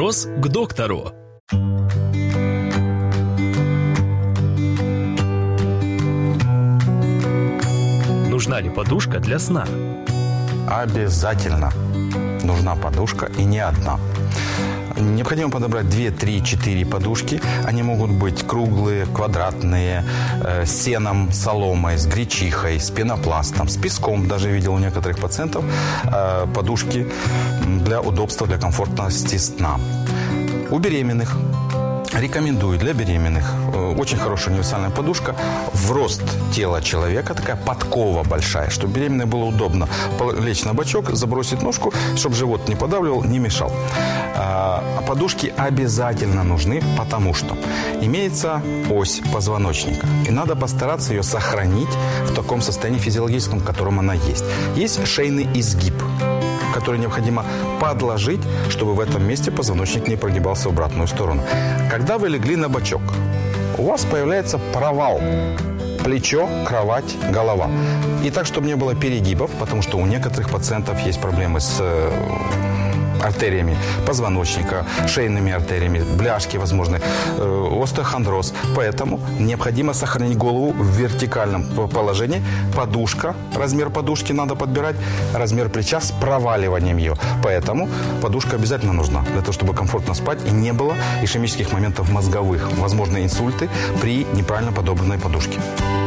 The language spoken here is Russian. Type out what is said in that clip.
Вопрос к доктору. Нужна ли подушка для сна? Обязательно нужна подушка, и не одна. Необходимо подобрать 2, 3, 4 подушки. Они могут быть круглые, квадратные, с сеном, соломой, с гречихой, с пенопластом, с песком. Даже видел у некоторых пациентов подушки для удобства, для комфортности сна. У беременных рекомендую для беременных очень хорошая универсальная подушка в рост тела человека, такая подкова большая, чтобы беременной было удобно лечь на бочок, забросить ножку, чтобы живот не подавливал, не мешал. А подушки обязательно нужны, потому что имеется ось позвоночника, и надо постараться ее сохранить в таком состоянии физиологическом, в котором она есть. Есть шейный изгиб, который необходимо подложить, чтобы в этом месте позвоночник не прогибался в обратную сторону. Когда вы легли на бочок, у вас появляется провал. Плечо, кровать, голова. И так, чтобы не было перегибов, потому что у некоторых пациентов есть проблемы с артериями позвоночника, шейными артериями, бляшки возможны, остеохондроз. Поэтому необходимо сохранить голову в вертикальном положении. Подушка, размер подушки надо подбирать, размер плеча с проваливанием ее. Поэтому подушка обязательно нужна для того, чтобы комфортно спать и не было ишемических моментов мозговых, возможны инсульты при неправильно подобранной подушке.